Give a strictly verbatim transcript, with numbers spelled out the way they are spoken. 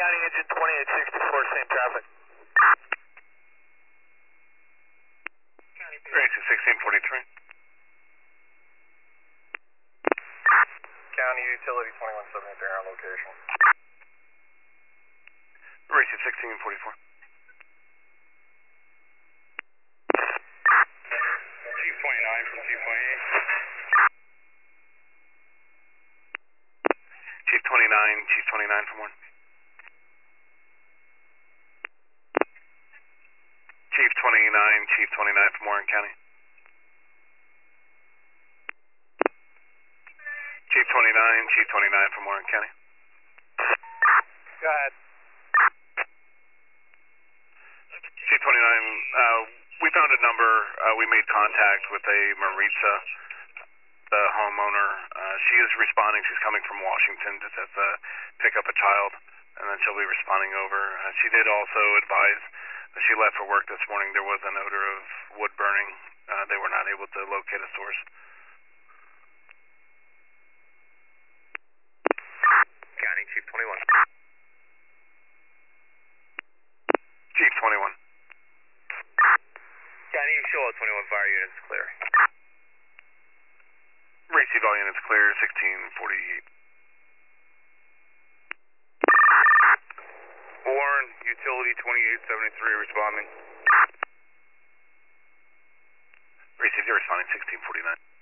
County engine twenty-eight sixty-four, same traffic. Racing sixteen forty-three. County utility twenty-one seventy-three on location. Racing sixteen forty-four. Chief twenty-nine from Chief twenty-eight. Chief twenty-nine, Chief twenty-nine from one. Chief twenty-nine, Chief twenty-nine from Warren County. Chief twenty-nine, Chief twenty-nine from Warren County. Go ahead. Chief twenty-nine, uh, we found a number. Uh, we made contact with a Maritza, the homeowner. Uh, she is responding. She's coming from Washington to, to pick up a child, and then she'll be responding over. Uh, she did also advise that she left for work this morning. There was an odor of wood burning. Uh, they were not able to locate a source. County Chief twenty-one. Chief twenty-one. County Charlotte twenty-one fire units clear. Receive all units clear, sixteen forty-eight. Warren, utility twenty-eight seventy-three responding. Receive, you're responding, sixteen forty-nine.